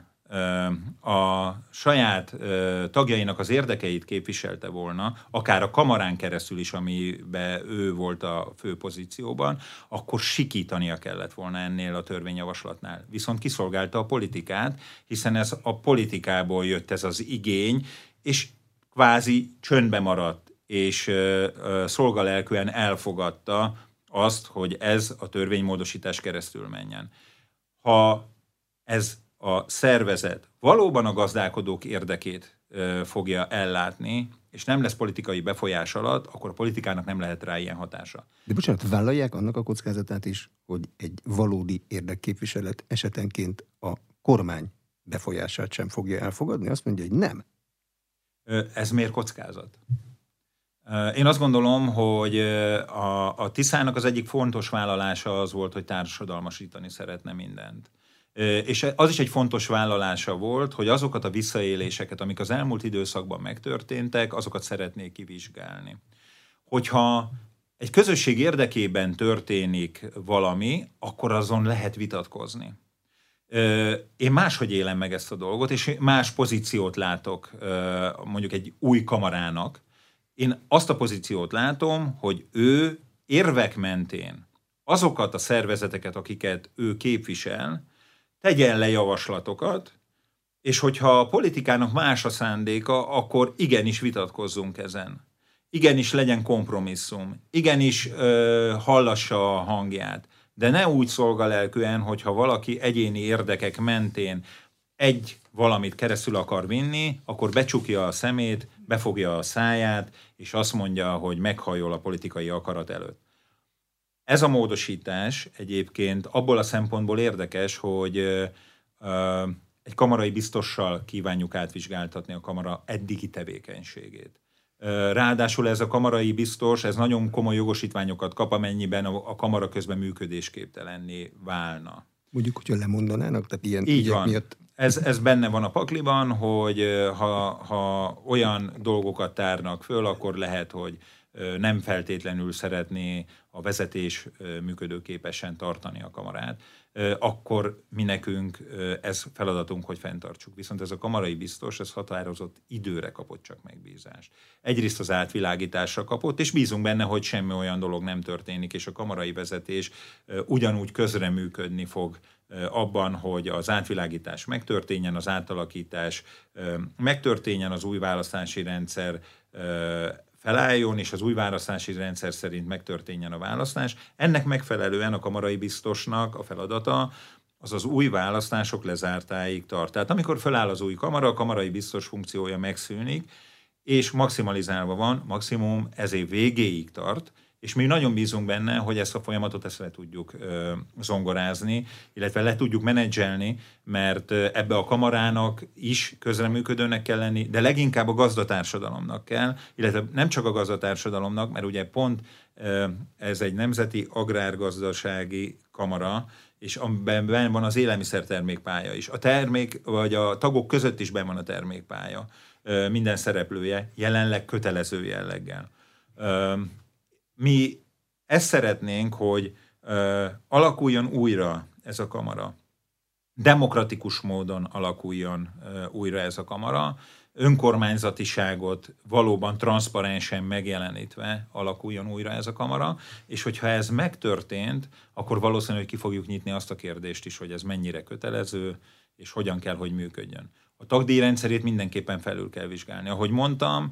a saját tagjainak az érdekeit képviselte volna, akár a kamarán keresztül is, amiben ő volt a fő pozícióban, akkor sikítania kellett volna ennél a törvényjavaslatnál. Viszont kiszolgálta a politikát, hiszen ez a politikából jött ez az igény, és kvázi csöndbe maradt, és szolgalelkűen elfogadta azt, hogy ez a törvénymódosítás keresztül menjen. Ha ez a szervezet valóban a gazdálkodók érdekét fogja ellátni, és nem lesz politikai befolyás alatt, akkor a politikának nem lehet rá ilyen hatása. De bocsánat, vállalják annak a kockázatát is, hogy egy valódi érdekképviselet esetenként a kormány befolyását sem fogja elfogadni? Azt mondja, hogy nem. Ez miért kockázat? Én azt gondolom, hogy a Tiszának az egyik fontos vállalása az volt, hogy társadalmasítani szeretne mindent. És az is egy fontos vállalása volt, hogy azokat a visszaéléseket, amik az elmúlt időszakban megtörténtek, azokat szeretnék kivizsgálni. Hogyha egy közösség érdekében történik valami, akkor azon lehet vitatkozni. Én máshogy élem meg ezt a dolgot, és más pozíciót látok mondjuk egy új kamarának. Én azt a pozíciót látom, hogy ő érvek mentén azokat a szervezeteket, akiket ő képvisel, tegyen le javaslatokat, és hogyha a politikának más a szándéka, akkor igenis vitatkozzunk ezen. Igenis legyen kompromisszum, igenis hallassa a hangját, de ne úgy szolgalelkűen, hogyha valaki egyéni érdekek mentén egy valamit keresztül akar vinni, akkor becsukja a szemét, befogja a száját, és azt mondja, hogy meghajol a politikai akarat előtt. Ez a módosítás egyébként abból a szempontból érdekes, hogy egy kamarai biztossal kívánjuk átvizsgáltatni a kamara eddigi tevékenységét. Ráadásul ez a kamarai biztos, ez nagyon komoly jogosítványokat kap, amennyiben a kamara közben működésképtelenné válna. Mondjuk, hogyha lemondanának, tehát ilyen így ügyek van. miatt. Ez benne van a pakliban, hogy ha olyan dolgokat tárnak föl, akkor lehet, hogy nem feltétlenül szeretné a vezetés működőképesen tartani a kamarát, akkor mi nekünk ez feladatunk, hogy fenntartsuk. Viszont ez a kamarai biztos, ez határozott időre kapott csak megbízást. Egyrészt az átvilágításra kapott, és bízunk benne, hogy semmi olyan dolog nem történik, és a kamarai vezetés ugyanúgy közreműködni fog abban, hogy az átvilágítás megtörténjen, az átalakítás megtörténjen, az új választási rendszer felálljon, és az új választási rendszer szerint megtörténjen a választás. Ennek megfelelően a kamarai biztosnak a feladata az új választások lezártáig tart. Tehát amikor feláll az új kamara, a kamarai biztos funkciója megszűnik, és maximalizálva van, maximum ez év végéig tart, és mi nagyon bízunk benne, hogy ezt a folyamatot le tudjuk zongorázni, illetve le tudjuk menedzselni, mert ebbe a kamarának is közreműködőnek kell lenni, de leginkább a gazdatársadalomnak kell, illetve nem csak a gazdatársadalomnak, mert ugye pont ez egy nemzeti agrárgazdasági kamara, és amiben van az élelmiszertermékpálya is. A termék, vagy a tagok között is benn van a termékpálya. Minden szereplője jelenleg kötelező jelleggel. Mi ezt szeretnénk, hogy alakuljon újra ez a kamara. Demokratikus módon alakuljon újra ez a kamara, önkormányzatiságot valóban transzparensen megjelenítve alakuljon újra ez a kamara, és hogyha ez megtörtént, akkor valószínűleg ki fogjuk nyitni azt a kérdést is, hogy ez mennyire kötelező, és hogyan kell, hogy működjön. A tagdíjrendszerét mindenképpen felül kell vizsgálni. Ahogy mondtam,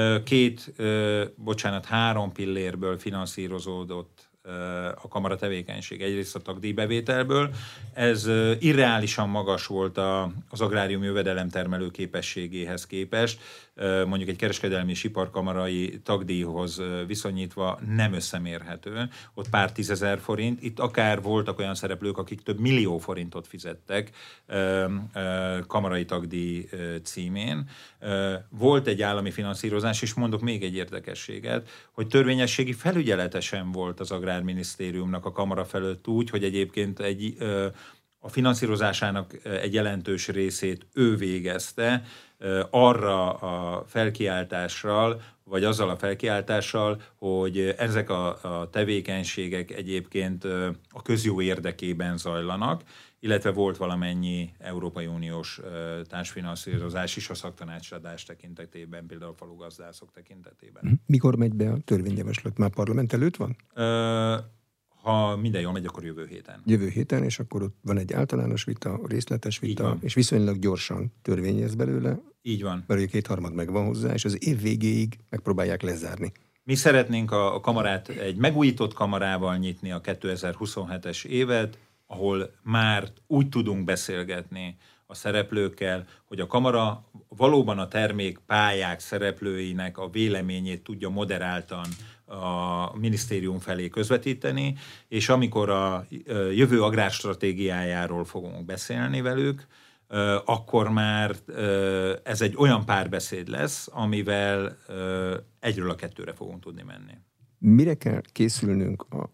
3 pillérből finanszírozódott a kamara tevékenység. Egyrészt a tagdíjbevételből. Ez irreálisan magas volt az agrárium jövedelemtermelő képességéhez képest. Mondjuk egy kereskedelmi és iparkamarai tagdíjhoz viszonyítva nem összemérhető. Ott pár 10 000 forint. Itt akár voltak olyan szereplők, akik több millió forintot fizettek kamarai tagdíj címén. Volt egy állami finanszírozás, és mondok még egy érdekességet, hogy törvényességi felügyelete sem volt az Agrárminisztériumnak a kamara felett úgy, hogy egyébként a finanszírozásának egy jelentős részét ő végezte, arra a felkiáltással, vagy azzal a felkiáltással, hogy ezek a tevékenységek egyébként a közjó érdekében zajlanak, illetve volt valamennyi Európai Uniós társfinanszírozás is a szaktanácsadás tekintetében, például a falugazdászok tekintetében. Mikor megy be a törvényjavaslat? Már parlament előtt van? Ha minden jól megy, akkor jövő héten. Jövő héten, és akkor ott van egy általános vita, részletes vita, és viszonylag gyorsan törvényez belőle. Így van. Mert ugye 2/3 megvan hozzá, és az év végéig megpróbálják lezárni. Mi szeretnénk a kamarát egy megújított kamarával nyitni a 2027-es évet, ahol már úgy tudunk beszélgetni a szereplőkkel, hogy a kamara valóban a termékpályák szereplőinek a véleményét tudja moderáltan a minisztérium felé közvetíteni, és amikor a jövő agrárstratégiájáról fogunk beszélni velük, akkor már ez egy olyan párbeszéd lesz, amivel egyről a kettőre fogunk tudni menni. Mire kell készülnünk az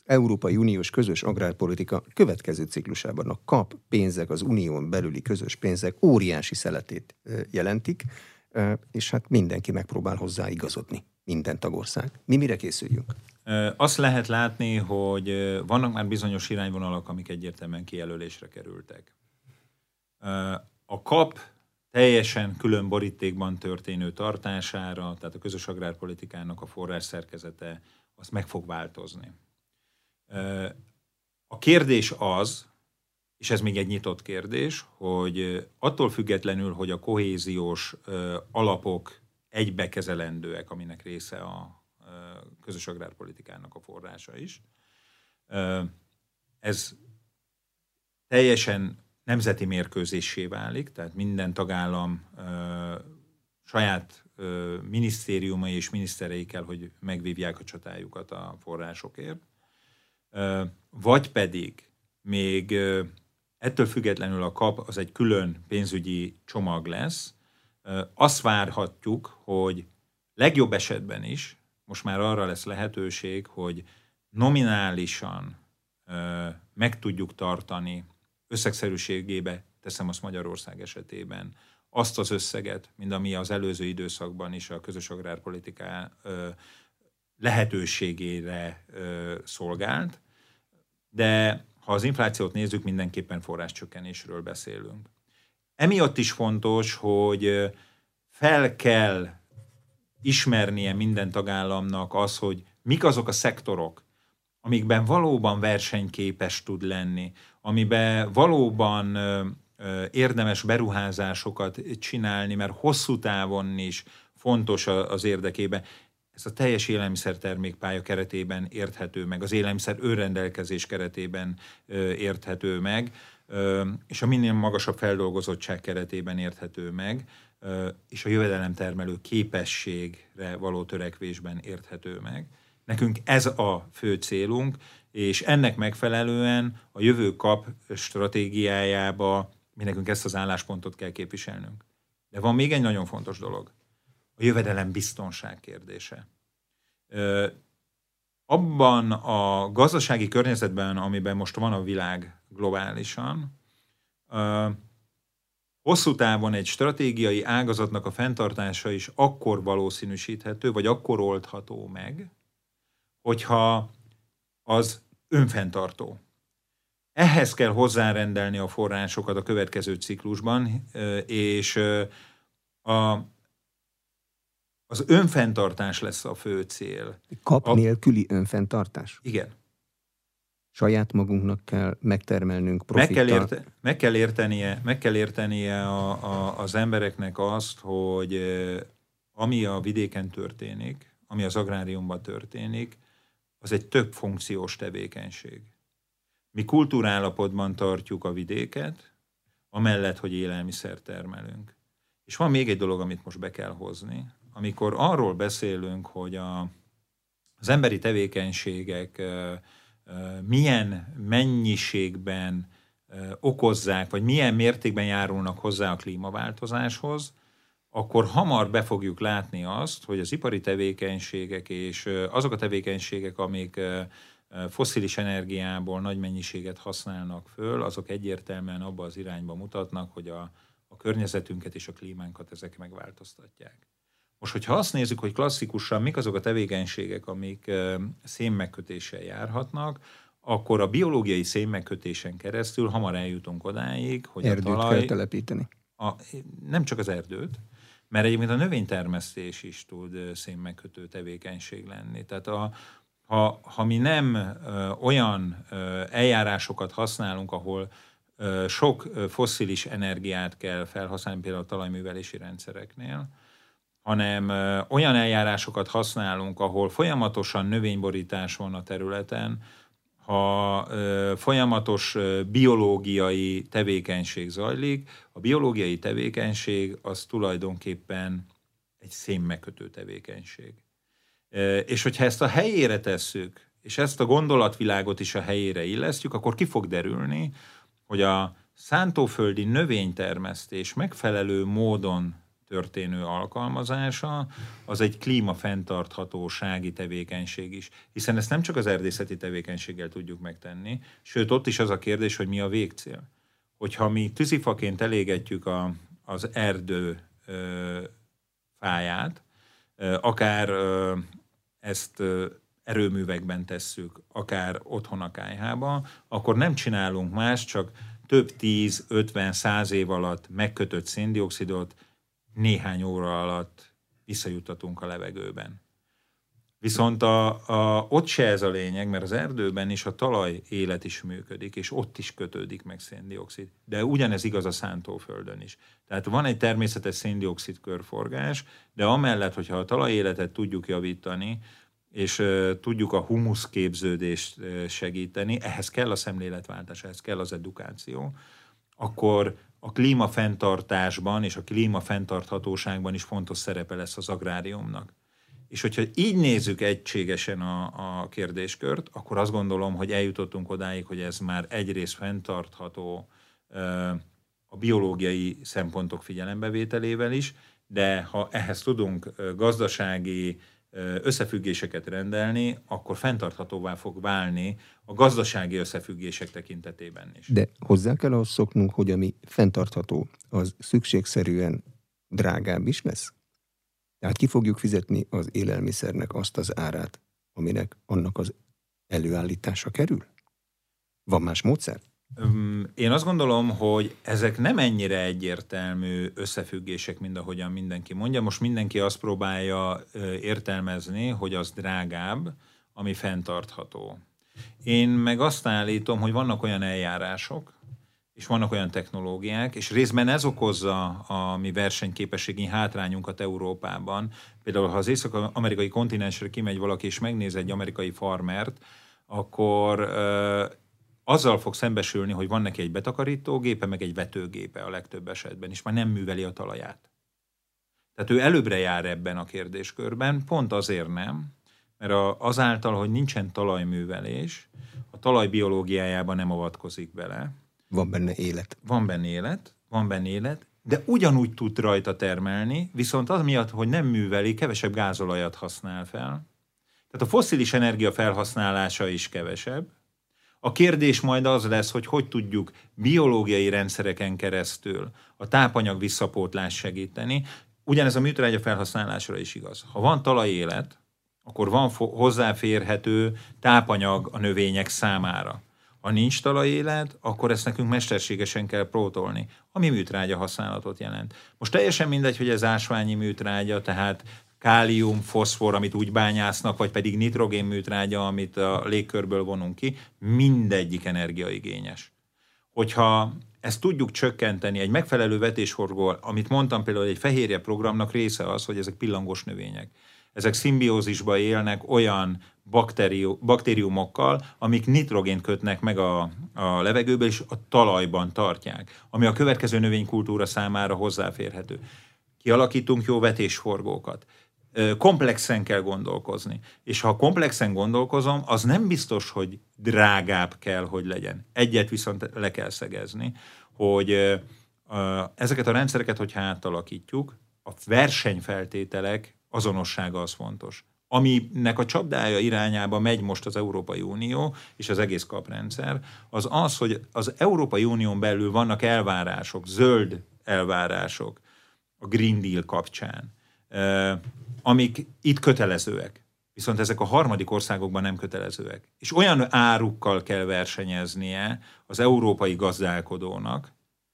Európai Uniós közös agrárpolitika következő ciklusában a KAP pénzek, az unión belüli közös pénzek óriási szeletét jelentik, és hát mindenki megpróbál hozzá igazodni, minden tagország. Mi mire készüljünk? Azt lehet látni, hogy vannak már bizonyos irányvonalak, amik egyértelműen kijelölésre kerültek. A KAP teljesen külön borítékban történő tartására, tehát a közös agrárpolitikának a forrásszerkezete, az meg fog változni. A kérdés az, és ez még egy nyitott kérdés, hogy attól függetlenül, hogy a kohéziós alapok egybekezelendőek, aminek része a közös agrárpolitikának a forrása is, ez teljesen nemzeti mérkőzéssé válik, tehát minden tagállam saját minisztériumai és miniszterei kell, hogy megvívják a csatájukat a forrásokért, vagy pedig még ettől függetlenül a KAP az egy külön pénzügyi csomag lesz. Azt várhatjuk, hogy legjobb esetben is most már arra lesz lehetőség, hogy nominálisan meg tudjuk tartani, összegszerűségébe teszem azt Magyarország esetében, azt az összeget, mint ami az előző időszakban is a közös agrárpolitiká lehetőségére szolgált, de ha az inflációt nézzük, mindenképpen forráscsökkenésről beszélünk. Emiatt is fontos, hogy fel kell ismernie minden tagállamnak az, hogy mik azok a szektorok, amikben valóban versenyképes tud lenni, amiben valóban érdemes beruházásokat csinálni, mert hosszú távon is fontos az érdekében. Ez a teljes élelmiszertermékpálya keretében érthető meg, az élelmiszer önrendelkezés keretében érthető meg, és a minél magasabb feldolgozottság keretében érthető meg, és a jövedelemtermelő képességre való törekvésben érthető meg. Nekünk ez a fő célunk, és ennek megfelelően a jövő KAP stratégiájába mi nekünk ezt az álláspontot kell képviselnünk. De van még egy nagyon fontos dolog. A jövedelem biztonság kérdése. Abban a gazdasági környezetben, amiben most van a világ globálisan, hosszú távon egy stratégiai ágazatnak a fenntartása is akkor valószínűsíthető, vagy akkor oldható meg, hogyha az önfenntartó. Ehhez kell hozzárendelni a forrásokat a következő ciklusban, és az önfenntartás lesz a fő cél. KAP nélküli önfenntartás? Igen. Saját magunknak kell megtermelnünk profittal. Meg kell értenie az embereknek azt, hogy ami a vidéken történik, ami az agráriumban történik, az egy több funkciós tevékenység. Mi kultúrállapotban tartjuk a vidéket, amellett, hogy élelmiszer termelünk. És van még egy dolog, amit most be kell hozni. Amikor arról beszélünk, hogy az emberi tevékenységek milyen mennyiségben okozzák, vagy milyen mértékben járulnak hozzá a klímaváltozáshoz, akkor hamar be fogjuk látni azt, hogy az ipari tevékenységek és azok a tevékenységek, amik fosszilis energiából nagy mennyiséget használnak föl, azok egyértelműen abba az irányba mutatnak, hogy a környezetünket és a klímánkat ezek megváltoztatják. Most, hogyha azt nézzük, hogy klasszikusan mik azok a tevékenységek, amik szénmegkötéssel járhatnak, akkor a biológiai szénmegkötésen keresztül hamar eljutunk odáig, hogy erdőt a talaj... kell telepíteni. Nem csak az erdőt, mert egyébként a növénytermesztés is tud szénmegkötő tevékenység lenni. Tehát ha mi nem olyan eljárásokat használunk, ahol sok fosszilis energiát kell felhasználni, például a talajművelési rendszereknél, hanem olyan eljárásokat használunk, ahol folyamatosan növényborítás van a területen, ha folyamatos biológiai tevékenység zajlik, a biológiai tevékenység az tulajdonképpen egy szénmegkötő tevékenység. És hogyha ezt a helyére tesszük, és ezt a gondolatvilágot is a helyére illesztjük, akkor ki fog derülni, hogy a szántóföldi növénytermesztés megfelelő módon történő alkalmazása, az egy klímafenntarthatósági tevékenység is. Hiszen ezt nem csak az erdészeti tevékenységgel tudjuk megtenni, sőt ott is az a kérdés, hogy mi a végcél. Hogyha mi tűzifaként elégetjük az erdő fáját, akár ezt erőművekben tesszük, akár otthon a kályhába, akkor nem csinálunk más, csak több 10, 50, 100 év alatt megkötött széndioxidot néhány óra alatt visszajuttatunk a levegőben. Viszont ott se ez a lényeg, mert az erdőben is a talaj élet is működik, és ott is kötődik meg széndioxid. De ugyanez igaz a szántóföldön is. Tehát van egy természetes széndioxid körforgás, de amellett, hogyha a talajéletet tudjuk javítani, és tudjuk a humusz képződést segíteni, ehhez kell a szemléletváltás, ehhez kell az edukáció, akkor a klímafenntartásban és a klímafenntarthatóságban is fontos szerepe lesz az agráriumnak. És hogyha így nézzük egységesen a kérdéskört, akkor azt gondolom, hogy eljutottunk odáig, hogy ez már egyrészt fenntartható a biológiai szempontok figyelembevételével is, de ha ehhez tudunk gazdasági összefüggéseket rendelni, akkor fenntarthatóvá fog válni a gazdasági összefüggések tekintetében is. De hozzá kell ahhoz szoknunk, hogy ami fenntartható, az szükségszerűen drágább is lesz? Tehát ki fogjuk fizetni az élelmiszernek azt az árát, aminek annak az előállítása kerül? Van más módszer? Én azt gondolom, hogy ezek nem ennyire egyértelmű összefüggések, mint ahogyan mindenki mondja. Most mindenki azt próbálja értelmezni, hogy az drágább, ami fenntartható. Én meg azt állítom, hogy vannak olyan eljárások, és vannak olyan technológiák, és részben ez okozza a mi versenyképességi hátrányunkat Európában. Például, ha az észak-amerikai kontinensre kimegy valaki, és megnéz egy amerikai farmert, akkor azzal fog szembesülni, hogy van neki egy betakarítógépe, meg egy vetőgépe a legtöbb esetben, és már nem műveli a talaját. Tehát ő előbbre jár ebben a kérdéskörben, pont azért nem, mert azáltal, hogy nincsen talajművelés, a talaj biológiájában nem avatkozik bele. Van benne élet. Van benne élet, de ugyanúgy tud rajta termelni, viszont az miatt, hogy nem műveli, kevesebb gázolajat használ fel. Tehát a fosszilis energia felhasználása is kevesebb. A kérdés majd az lesz, hogy tudjuk biológiai rendszereken keresztül a tápanyag visszapótlást segíteni. Ugyanez a műtrágya felhasználásra is igaz. Ha van talajélet, akkor van hozzáférhető tápanyag a növények számára. Ha nincs talajélet, akkor ezt nekünk mesterségesen kell pótolni, ami műtrágya használatot jelent. Most teljesen mindegy, hogy ez ásványi műtrágya, tehát kálium, foszfor, amit úgy bányásznak, vagy pedig nitrogén műtrágya, amit a légkörből vonunk ki, mindegyik energiaigényes. Hogyha ezt tudjuk csökkenteni, egy megfelelő vetéshorgó, amit mondtam például, egy fehérje programnak része az, hogy ezek pillangos növények. Ezek szimbiózisba élnek olyan baktériumokkal, amik nitrogént kötnek meg a levegőbe, és a talajban tartják, ami a következő növénykultúra számára hozzáférhető. Kialakítunk jó vetésforgókat. Komplexen kell gondolkozni. És ha komplexen gondolkozom, az nem biztos, hogy drágább kell, hogy legyen. Egyet viszont le kell szegezni, hogy ezeket a rendszereket, hogyha átalakítjuk, a versenyfeltételek azonossága az fontos. Aminek a csapdája irányába megy most az Európai Unió és az egész kaprendszer, az, hogy az Európai Unión belül vannak elvárások, zöld elvárások a Green Deal kapcsán, amik itt kötelezőek. Viszont ezek a harmadik országokban nem kötelezőek. És olyan árukkal kell versenyeznie az európai gazdálkodónak,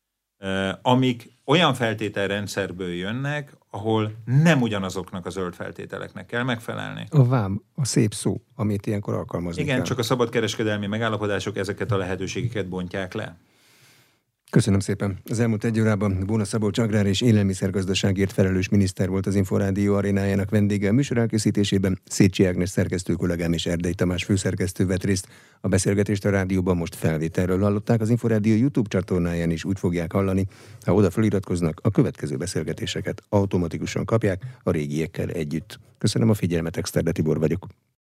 amik olyan feltételrendszerből jönnek, ahol nem ugyanazoknak a zöld feltételeknek kell megfelelni. A vám, a szép szó, amit ilyenkor alkalmazni Igen, kell. csak a szabadkereskedelmi megállapodások ezeket a lehetőségeket bontják le. Köszönöm szépen. Az elmúlt egy órában Bóna Szabolcs agrár- és élelmiszergazdaságért felelős miniszter volt az Inforádió arénájának vendége. A műsor elkészítésében Szécsi Ágnes szerkesztő kollégám és Erdei Tamás főszerkesztő vett részt. A beszélgetést a rádióban most felvételről hallották, az Inforádió YouTube csatornáján is úgy fogják hallani. Ha oda feliratkoznak, a következő beszélgetéseket automatikusan kapják a régiekkel együtt. Köszönöm a figyelmet, Exterde Tibor vagyok.